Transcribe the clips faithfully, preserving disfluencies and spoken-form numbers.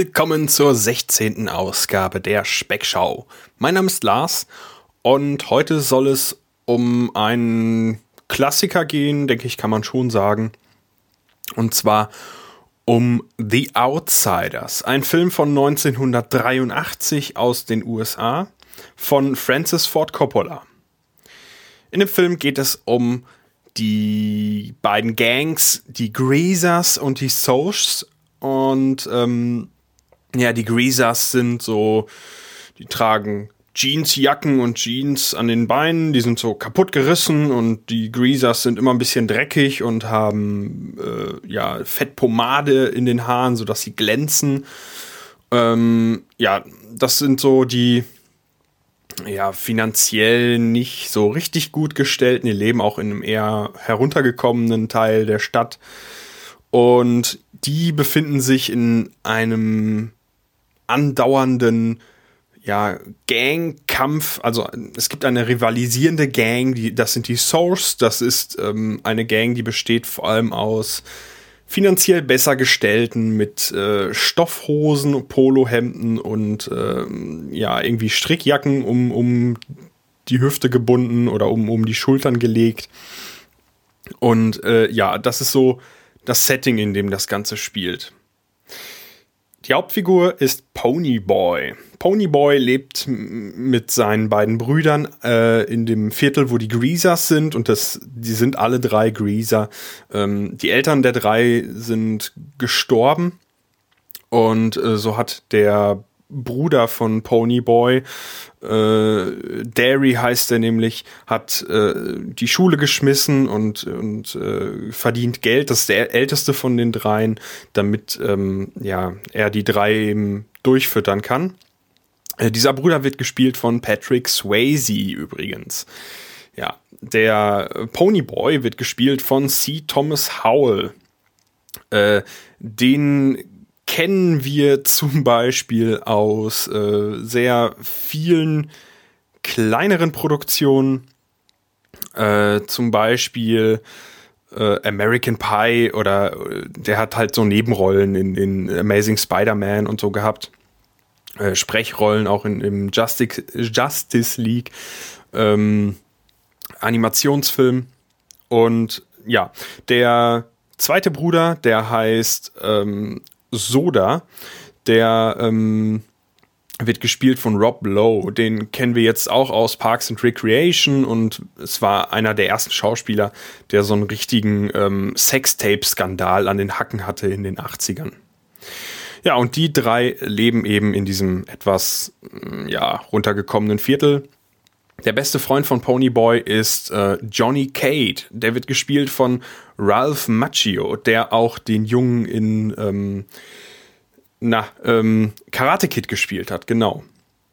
Willkommen zur sechzehnten Ausgabe der Speckschau. Mein Name ist Lars und heute soll es um einen Klassiker gehen, denke ich, kann man schon sagen. Und zwar um The Outsiders, ein Film von neunzehnhundertdreiundachtzig aus den U S A von Francis Ford Coppola. In dem Film geht es um die beiden Gangs, die Greasers und die Socs. Und ähm, ja, die Greasers sind so, die tragen Jeansjacken und Jeans an den Beinen, die sind so kaputt gerissen, und die Greasers sind immer ein bisschen dreckig und haben äh, ja Fettpomade in den Haaren, sodass sie glänzen. Ähm, ja, das sind so die ja finanziell nicht so richtig gut gestellten. Die leben auch in einem eher heruntergekommenen Teil der Stadt. Und die befinden sich in einem andauernden ja, Gangkampf. Also es gibt eine rivalisierende Gang, die, das sind die Socs. Das ist ähm, eine Gang, die besteht vor allem aus finanziell besser gestellten mit äh, Stoffhosen, Polohemden und äh, ja irgendwie Strickjacken um, um die Hüfte gebunden oder um, um die Schultern gelegt. Und äh, ja, das ist so das Setting, in dem das Ganze spielt. Die Hauptfigur ist Ponyboy. Ponyboy lebt m- mit seinen beiden Brüdern äh, in dem Viertel, wo die Greasers sind, und das, die sind alle drei Greaser. Ähm, die Eltern der drei sind gestorben, und äh, so hat der Bruder von Ponyboy, äh, Derry heißt er nämlich, hat äh, die Schule geschmissen und, und äh, verdient Geld. Das ist der älteste von den dreien, damit ähm, ja, er die drei eben durchfüttern kann. Äh, dieser Bruder wird gespielt von Patrick Swayze übrigens. Ja, der Ponyboy wird gespielt von C. Thomas Howell. Äh, den kennen wir zum Beispiel aus äh, sehr vielen kleineren Produktionen, äh, zum Beispiel äh, American Pie, oder äh, der hat halt so Nebenrollen in, in Amazing Spider-Man und so gehabt, äh, Sprechrollen auch in, im Justice, Justice League ähm, Animationsfilm. Und ja, der zweite Bruder, der heißt ähm, Soda, der ähm, wird gespielt von Rob Lowe. Den kennen wir jetzt auch aus Parks and Recreation, und es war einer der ersten Schauspieler, der so einen richtigen ähm, Sextape-Skandal an den Hacken hatte in den achtzigern. Ja, und die drei leben eben in diesem etwas ja, runtergekommenen Viertel. Der beste Freund von Ponyboy ist äh, Johnny Cade. Der wird gespielt von Ralph Macchio, der auch den Jungen in ähm, na, ähm, Karate Kid gespielt hat, genau.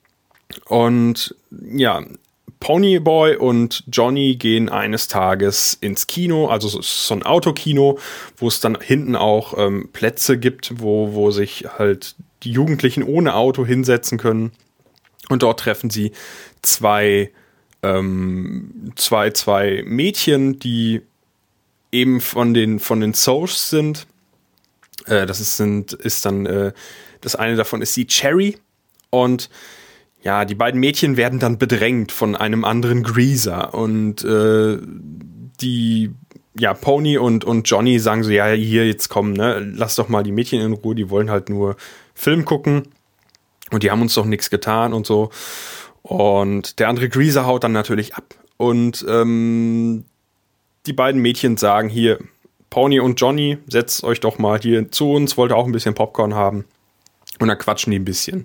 Und ja, Ponyboy und Johnny gehen eines Tages ins Kino, also so ein Autokino, wo es dann hinten auch ähm, Plätze gibt, wo, wo sich halt die Jugendlichen ohne Auto hinsetzen können. Und dort treffen sie zwei, ähm, zwei, zwei Mädchen, die eben von den, von den Socs sind. Äh, das ist, sind, ist dann, äh, das eine davon ist die Cherry. Und ja, die beiden Mädchen werden dann bedrängt von einem anderen Greaser. Und äh, die, ja, Pony und, und Johnny sagen so, ja, hier, jetzt komm, ne, lass doch mal die Mädchen in Ruhe, die wollen halt nur Film gucken. Und die haben uns doch nichts getan und so. Und der andere Greaser haut dann natürlich ab. Und ähm, die beiden Mädchen sagen, hier, Pony und Johnny, setzt euch doch mal hier zu uns, wollt ihr auch ein bisschen Popcorn haben. Und dann quatschen die ein bisschen.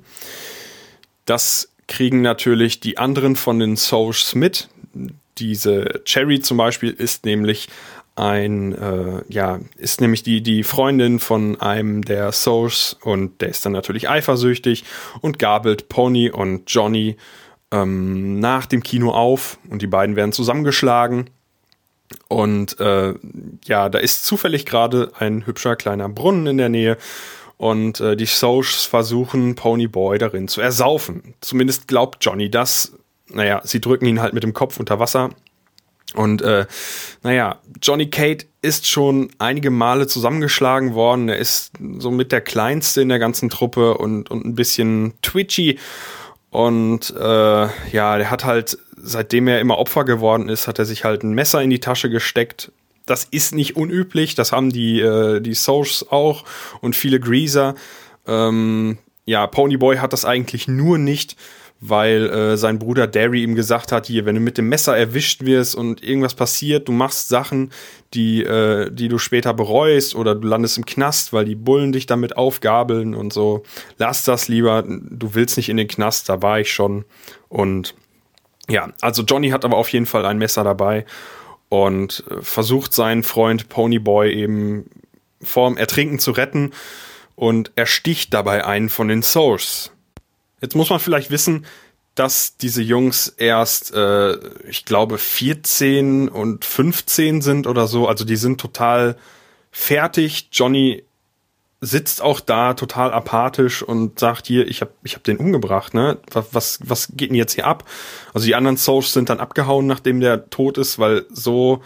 Das kriegen natürlich die anderen von den Socs mit. Diese Cherry zum Beispiel ist nämlich ein, äh, ja, ist nämlich die, die Freundin von einem der Socs, und der ist dann natürlich eifersüchtig und gabelt Pony und Johnny ähm, nach dem Kino auf, und die beiden werden zusammengeschlagen. Und äh, ja, da ist zufällig gerade ein hübscher kleiner Brunnen in der Nähe, und äh, die Socs versuchen Ponyboy darin zu ersaufen. Zumindest glaubt Johnny das. Naja, sie drücken ihn halt mit dem Kopf unter Wasser. Und äh, naja, Johnny Cade ist schon einige Male zusammengeschlagen worden. Er ist so mit der Kleinste in der ganzen Truppe und, und ein bisschen twitchy. Und äh, ja, der hat halt, seitdem er immer Opfer geworden ist, hat er sich halt ein Messer in die Tasche gesteckt. Das ist nicht unüblich, das haben die, äh, die Socs auch und viele Greaser. Ähm, ja, Ponyboy hat das eigentlich nur nicht, weil äh, sein Bruder Derry ihm gesagt hat, hier, wenn du mit dem Messer erwischt wirst und irgendwas passiert, du machst Sachen, die, äh, die du später bereust oder du landest im Knast, weil die Bullen dich damit aufgabeln und so. Lass das lieber, du willst nicht in den Knast, da war ich schon. Und ja, also Johnny hat aber auf jeden Fall ein Messer dabei und äh, versucht seinen Freund Ponyboy eben vorm Ertrinken zu retten und ersticht dabei einen von den Socs. Jetzt muss man vielleicht wissen, dass diese Jungs erst, äh, ich glaube, vierzehn und fünfzehn sind oder so. Also die sind total fertig. Johnny sitzt auch da total apathisch und sagt hier, ich hab, ich hab den umgebracht, ne? Was, was, was geht denn jetzt hier ab? Also die anderen Socs sind dann abgehauen, nachdem der tot ist, weil so,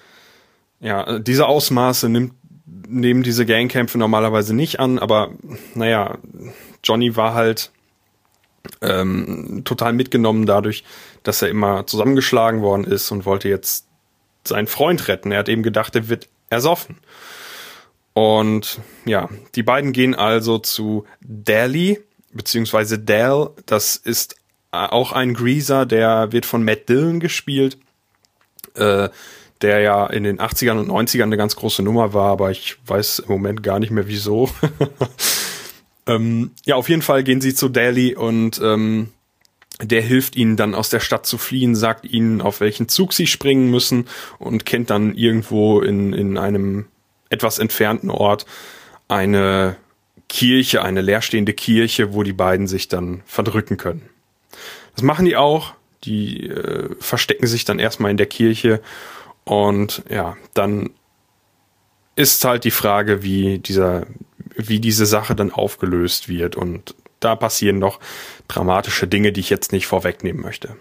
ja, diese Ausmaße nimmt, nehmen diese Gangkämpfe normalerweise nicht an. Aber naja, Johnny war halt Ähm, total mitgenommen dadurch, dass er immer zusammengeschlagen worden ist und wollte jetzt seinen Freund retten. Er hat eben gedacht, er wird ersoffen. Und ja, die beiden gehen also zu Dally, beziehungsweise Dal. Das ist auch ein Greaser, der wird von Matt Dillon gespielt, äh, der ja in den achtzigern und neunzigern eine ganz große Nummer war, aber ich weiß im Moment gar nicht mehr wieso. Ähm, ja, auf jeden Fall gehen sie zu Dally und ähm, der hilft ihnen dann aus der Stadt zu fliehen, sagt ihnen, auf welchen Zug sie springen müssen und kennt dann irgendwo in, in einem etwas entfernten Ort eine Kirche, eine leerstehende Kirche, wo die beiden sich dann verdrücken können. Das machen die auch. Die äh, verstecken sich dann erstmal in der Kirche und ja, dann ist halt die Frage, wie dieser wie diese Sache dann aufgelöst wird. Und da passieren noch dramatische Dinge, die ich jetzt nicht vorwegnehmen möchte.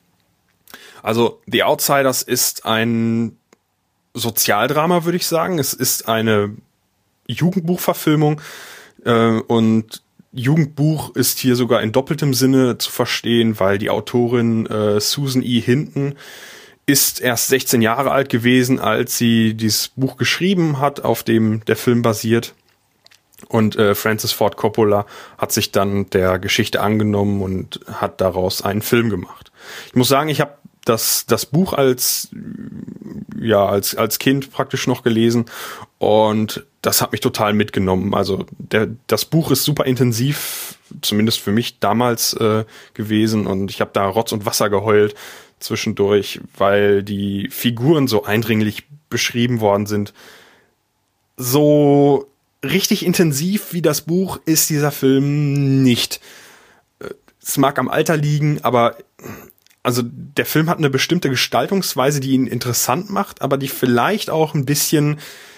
Also The Outsiders ist ein Sozialdrama, würde ich sagen. Es ist eine Jugendbuchverfilmung äh, und Jugendbuch ist hier sogar in doppeltem Sinne zu verstehen, weil die Autorin äh, Susan E. Hinton ist erst sechzehn Jahre alt gewesen, als sie dieses Buch geschrieben hat, auf dem der Film basiert. Und äh, Francis Ford Coppola hat sich dann der Geschichte angenommen und hat daraus einen Film gemacht. Ich muss sagen, ich habe das das Buch als ja als als Kind praktisch noch gelesen und das hat mich total mitgenommen. Also der das Buch ist super intensiv, zumindest für mich damals äh, gewesen, und ich habe da Rotz und Wasser geheult zwischendurch, weil die Figuren so eindringlich beschrieben worden sind. So richtig intensiv wie das Buch ist dieser Film nicht. Es mag am Alter liegen, aber also der Film hat eine bestimmte Gestaltungsweise, die ihn interessant macht, aber die vielleicht auch ein bisschen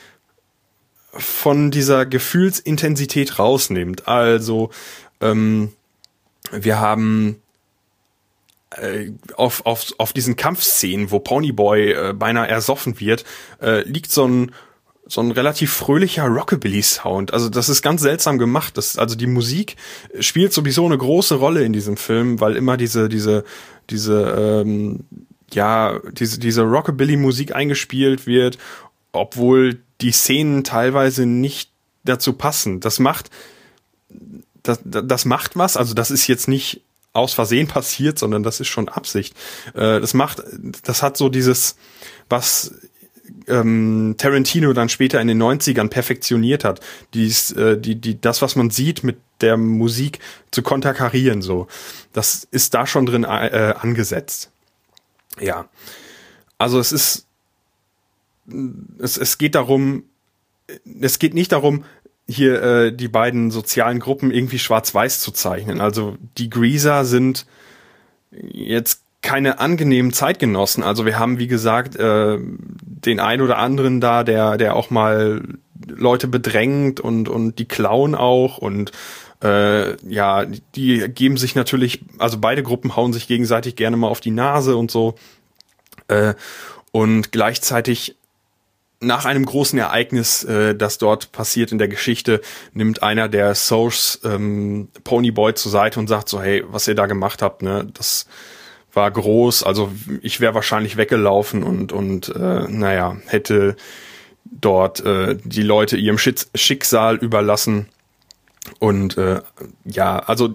von dieser Gefühlsintensität rausnimmt. Also ähm, wir haben äh, auf, auf, auf diesen Kampfszenen, wo Ponyboy äh, beinahe ersoffen wird, äh, liegt so ein so ein relativ fröhlicher Rockabilly-Sound. Also das ist ganz seltsam gemacht. Das, also die Musik spielt sowieso eine große Rolle in diesem Film, weil immer diese diese diese ähm, ja diese diese Rockabilly-Musik eingespielt wird, obwohl die Szenen teilweise nicht dazu passen. Das macht das das macht was. Also das ist jetzt nicht aus Versehen passiert, sondern das ist schon Absicht. Äh, das macht das hat so dieses, was Ähm, Tarantino dann später in den neunzigern perfektioniert hat, dies, äh, die, die, das, was man sieht, mit der Musik zu konterkarieren, so. Das ist da schon drin äh, angesetzt. Ja. Also es ist, es, es geht darum, es geht nicht darum, hier äh, die beiden sozialen Gruppen irgendwie schwarz-weiß zu zeichnen. Also die Greaser sind jetzt keine angenehmen Zeitgenossen. Also wir haben, wie gesagt, äh, den ein oder anderen da, der der auch mal Leute bedrängt und und die klauen auch und äh, ja, die geben sich natürlich, also beide Gruppen hauen sich gegenseitig gerne mal auf die Nase und so. Äh, und gleichzeitig nach einem großen Ereignis, äh, das dort passiert in der Geschichte, nimmt einer der Source ähm, Ponyboy zur Seite und sagt so, hey, was ihr da gemacht habt, ne, das war groß, also ich wäre wahrscheinlich weggelaufen und und äh, naja, hätte dort äh, die Leute ihrem Schick- Schicksal überlassen. Und äh, ja, also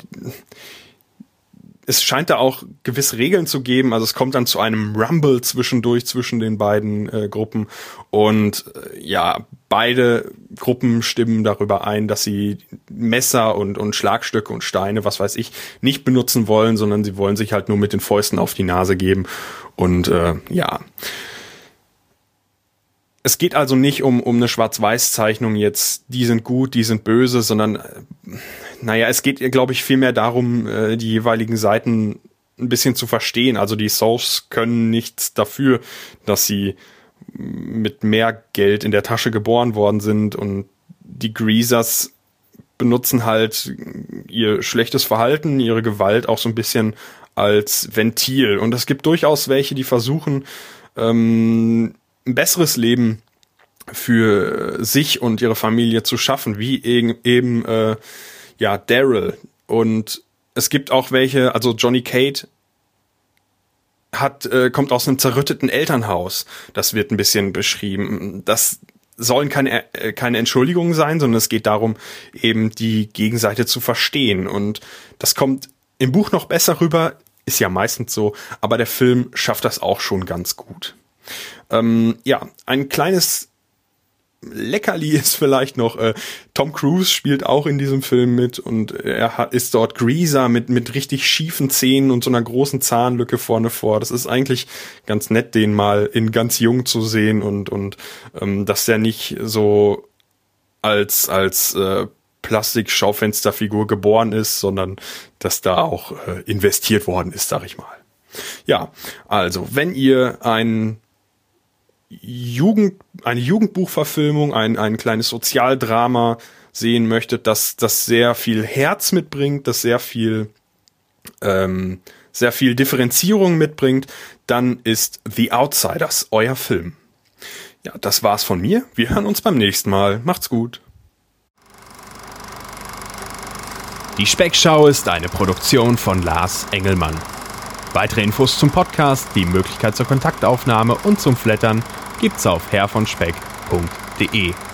es scheint da auch gewisse Regeln zu geben. Also es kommt dann zu einem Rumble zwischendurch zwischen den beiden äh, Gruppen. Und äh, ja, beide Gruppen stimmen darüber ein, dass sie Messer und, und Schlagstöcke und Steine, was weiß ich, nicht benutzen wollen, sondern sie wollen sich halt nur mit den Fäusten auf die Nase geben. Und äh, ja, es geht also nicht um, um eine Schwarz-Weiß-Zeichnung jetzt, die sind gut, die sind böse, sondern, äh, naja, es geht, glaube ich, vielmehr darum, äh, die jeweiligen Seiten ein bisschen zu verstehen. Also die Souls können nichts dafür, dass sie mit mehr Geld in der Tasche geboren worden sind, und die Greasers benutzen halt ihr schlechtes Verhalten, ihre Gewalt auch so ein bisschen als Ventil. Und es gibt durchaus welche, die versuchen, ähm, ein besseres Leben für sich und ihre Familie zu schaffen, wie eben, eben äh, ja, Daryl. Und es gibt auch welche, also Johnny Cade hat äh, kommt aus einem zerrütteten Elternhaus. Das wird ein bisschen beschrieben. Das sollen keine äh, keine Entschuldigungen sein, sondern es geht darum, eben die Gegenseite zu verstehen. Und das kommt im Buch noch besser rüber, ist ja meistens so, aber der Film schafft das auch schon ganz gut. Ähm, ja, ein kleines Leckerli ist vielleicht noch, äh, Tom Cruise spielt auch in diesem Film mit, und er hat, ist dort Greaser mit mit richtig schiefen Zähnen und so einer großen Zahnlücke vorne vor. Das ist eigentlich ganz nett, den mal in ganz jung zu sehen, und und ähm, dass der nicht so als als äh, Plastik-Schaufensterfigur geboren ist, sondern dass da auch äh, investiert worden ist, sag ich mal. Ja, also wenn ihr ein Jugend, eine Jugendbuchverfilmung, ein, ein kleines Sozialdrama sehen möchtet, das, das sehr viel Herz mitbringt, das sehr viel, ähm, sehr viel Differenzierung mitbringt, dann ist The Outsiders euer Film. Ja, das war's von mir. Wir hören uns beim nächsten Mal. Macht's gut. Die Speckschau ist eine Produktion von Lars Engelmann. Weitere Infos zum Podcast, die Möglichkeit zur Kontaktaufnahme und zum Flattern gibt's auf herr von speck punkt de.